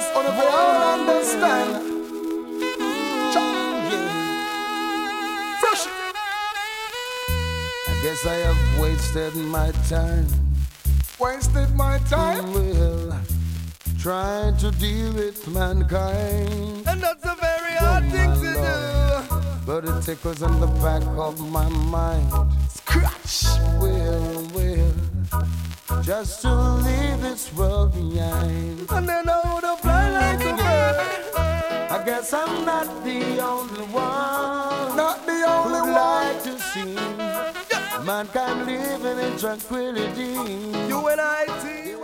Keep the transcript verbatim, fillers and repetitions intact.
Yes, on the all understand. Fresh. I guess I have wasted my time. Wasted my time. Well, trying to deal with mankind. And that's a very hard Oh, thing my to Lord. do. But it tickles in the back of my mind. Scratch. Well, well, just to leave this world behind. And then I would have fly like a bird. I guess I'm not the only one. Not the only who'd one. like to see mankind living in tranquility. You and I, team.